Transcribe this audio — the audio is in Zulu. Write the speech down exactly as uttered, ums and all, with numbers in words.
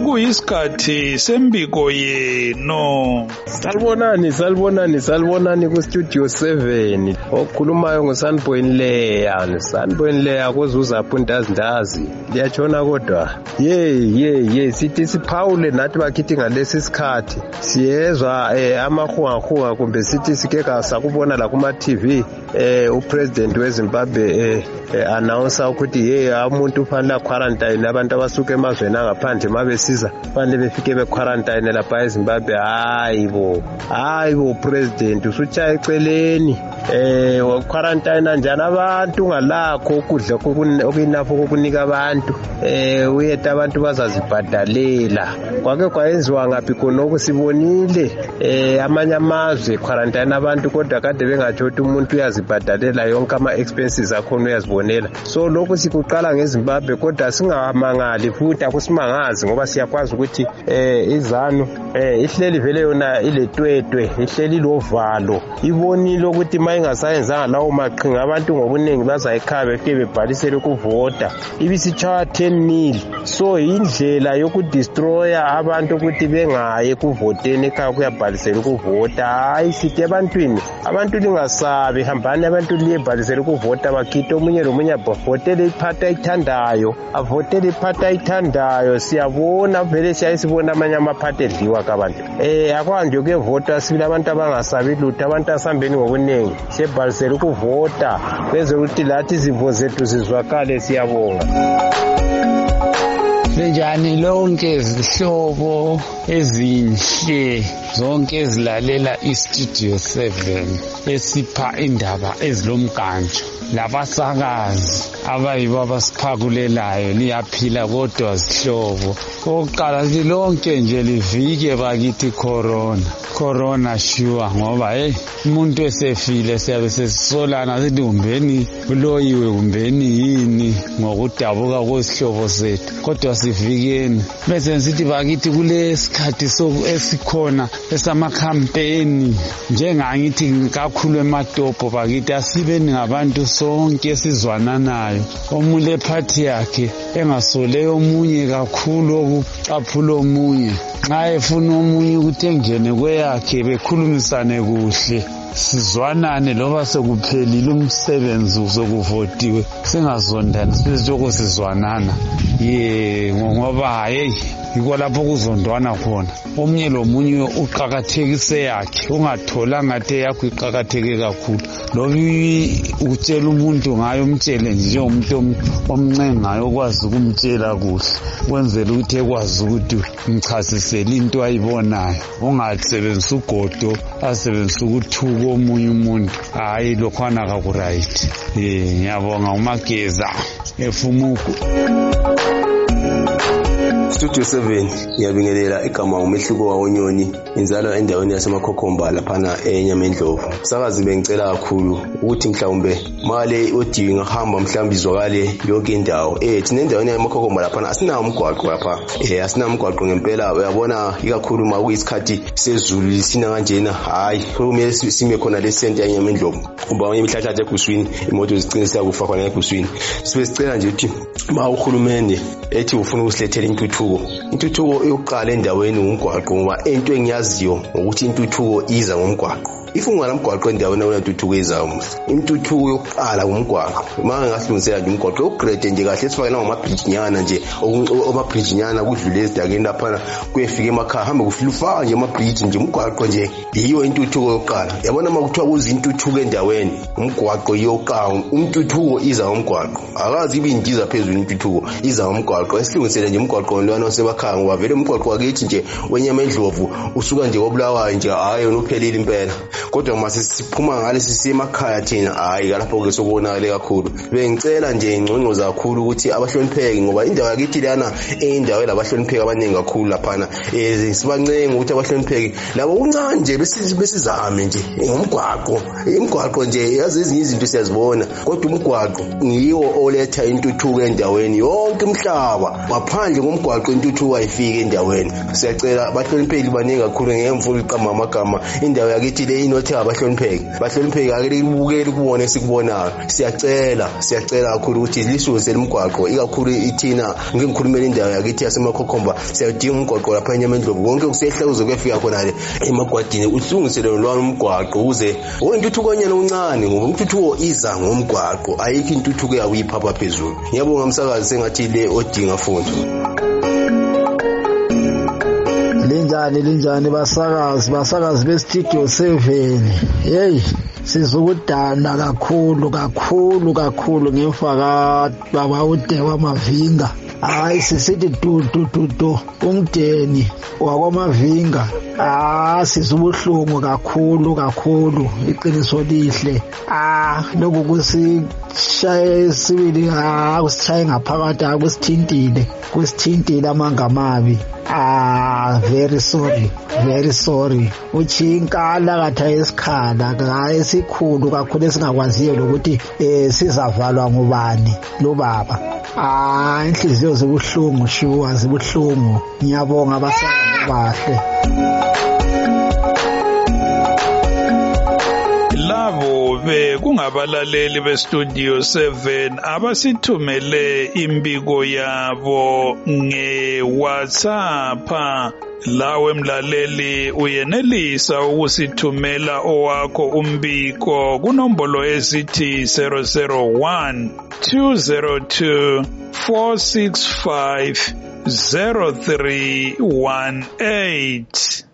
sekuyisikhathi sembiko yeno. Salibonani, salibonani, salibonani ku Studio seven. Okhulumayo nguSunboy Leya, Sunboy Leya kozuza pundazi ndazi. Liyatshona kodwa. Ye ye ye sithi siphawule nathi bakithi ngalesi sikhathi. Siyezwa eh amahuwa kumbe sithi sike kasakubona la kuma T V eh upresident weZimbabwe eh announce ukuthi hey umuntu ufanele quarantine abantu abasuka emazweni angaphandle mabesiza fanele befike be quarantine lapha eZimbabwe. Hayibo hayibo president usutshaya eceleni eh wa quarantine njani abantu ngalakho ukudla okuyinafo kokunika abantu eh uyeta abantu bazazibhadalela kwake kwayenziwa ngaphi khona okusibonile eh amanye amazwe quarantine abantu kodwa kade bengathi umuntu uyazibhadalela yonke ama expenses akhona uyazibonela. So lokho sikuqala ngeZimbabwe kodwa singamangali futhi akusimangazi ngoba siyakwazi ukuthi eh izanu eh ihleli vele yona iletwetwe ihleli lovalo ibonile ukuthi mayingasayenzanga lawo maqhinga abantu ngobuningi bazayikhaya befike bebhalisele ukuvota ibisichaya ten mil. So indlela yokudestroya abantu ukuthi bengaye kuvoteni ekhaya kuyabhalisela ukuvota. Hayi sithi ebantwini abantu lingasabi hambani abantu liyebhalisela ukuvota bakhithe omunye lomunye abavotele iphatha ayithandayo avotele iphatha ayithandayo. Siyabona vele siyayisibona amanye amaphatha edliwa kabantu eh akwanje ukuvota sibile abantu abangasabi lutho abantu asambeni ngobuningi sebhalisela ukuvota beze ukuthi lathi izimvo zethu zizwakale. Siyabonga. Linjani lonke izihlobo ezinhle zonke ezilalela iStudio seven esipha indaba ezilomganjo labasakazi abayibo abasiphakulelayo liyaphila kodwa zihlobo. Oqala lonke nje livike bakithi corona corona sure ngoba hey umuntu esefile siyabe sesisolana sithi umbeni uloyiwe umbeni yini ngokudabuka kwesihlobo sethu kodwa sivikeni bese sithi bakithi kulesikhathi esikhona esama campaign njengangithi kakhulu ematopo bakithi asibeni ngabantu sonke sizwananayo omule party yakhe engasole omunye kakhulu okucaphula omunye nxa efuna omunye ukuthi engene kweyakhe bekhulumisane kuhle sizwanane loba sekuphelile umsebenzi sokuvotiwe singazondani sizoko sizwanana ye ngoba hey yiko lapho kuzondwana khona omunye lomunye uqhakathekise yakhe ungathola ngathi yakho iqhakatheke kakhulu lobi utshela umuntu ngayo umtshele nje umuntu omncengayo okwazi ukumtshela kuhle kwenzela ukuthi ekwazi ukuthi umchasisele into ayibonayo ungasebenzisa ugodo asebenzisa ukuthuka omunye umuntu. Hayi lokhwana kakuright. Eh ngiyabonga uMageza efumuku. Studio seven ngiyabingelela igama umehluko wawonyoni inzalo endaweni yasemakhokhomba laphana eNyamendlovu. Sakazi bengicela kakhulu ukuthi mhlawumbe mali odiwe ngahamba mhlawumbe izwakale yonke indawo eh thina endaweni yasemakhokhomba laphana asinawo umgwaqo lapha eh asinawo umgwaqo ngempela uyabona ikakhulu ma kuyisikhathi sezulu lisina kanjena hayi kumele sime khona le center yaNyamendlovu kuba abanye imihlahlathi eguswini imoto ziqiniseka kufa khona eguswini. Sibe sicela nje ukuthi ma uhulumende ethi ufuna usilethela intuthuko intuthuko yokuqala endaweni umgwaqo ngoba into engiyaziyo ukuthi intuthuko iza ngomgwaqo. Ifunga lamgwaqo endaweni onatuthuko izayo intuthuko yokuqala umgwaqo manje ngasilungisela nje umgwaqo ugrade nje kahle sifake nawo amabridge nyana nje oma bridge nyana kudlule ezidakeni lapha kuyefika emakhaya hambe kufika nje amabridge nje umgwaqo nje yiyo intuthuko yokuqala. Yabona makuthiwa kuza intuthuko endaweni umgwaqo yokuqala umtuthuko iza ngomgwaqo akazi ibindiza phezulu intuthuko iza ngomgwaqo. Esilungisele nje umgwaqo lwana osebakhaya ngoba vele umgwaqo wakithi nje weNyamendlovu usuka nje koBulawayo nje hayi unophelile impela kodwa mase siphuma ngalesi sisemakhaya thina hayi lapho ke sobonakale kakhulu. Bengicela nje ingcongco kakhulu ukuthi abahlonipheki ngoba indawo yakithi lana indawo labahlonipheki abaningi kakhulu laphana eh sibancenga ukuthi abahlonipheki labo uncane nje besizame nje ngomgwaqo imgwaqo nje yazi ezinye izinto siyazibona kodwa umgwaqo ngiyo oletha intuthuko endaweni yonke umhlaba ngaphandle ngomgwaqo intuthuko ayifike endaweni. Siyacela abahlonipheki baningi kakhulu ngemfundo iqamba amagama indawo yakithi le nini othe abahlonipheki bahlonipheki ake libukele kubone sikubonayo siyacela siyacela kakhulu ukuthi lisuse lemgwaqo ikakhulu ithina ngikhulumela indawo yakithi yasemakhokhomba siyadinga umgwaqo lapha eNyamendlovu konke kusehla uze kuyafika khona le emagwadini usilungisele lo umgwaqo uze oyintuthukonyana uncane ngoba umthuthuko iza ngomgwaqo ayikho intuthuko yakuyiphapha phezulu ngiyabonga umsakazi sengathi le odinga fundo linjani linjani basakazi basakazi be-studio seven hey sizukudana kakhulu kakhulu kakhulu ngefa baba uDewa Mavinga hayi sisithi du du du du umdeni wakwamavinga ah sizubuhlungu kakhulu kakhulu iqiniso lihle ah lokhu kusishaye sibili ah kusishaye ngaphakathi akusithintile kusithintile amangamabi ah very sorry very sorry uchinkala katha esikhala hayi sikhulu kakhulu esingakwaziyo lokuthi eh sizavalwa ngubani lo baba ah inhliziyo zibuhlungu shuwa zibuhlungu ngiyabonga abasakazi bahle labo be kungabalaleli bestudio seven abasithumele imbiko yabo nge-WhatsApp lawe mlaleli uyenelisa ukusithumela owakho umbiko kunombolo esithi zero zero one two zero two four six five zero three one eight.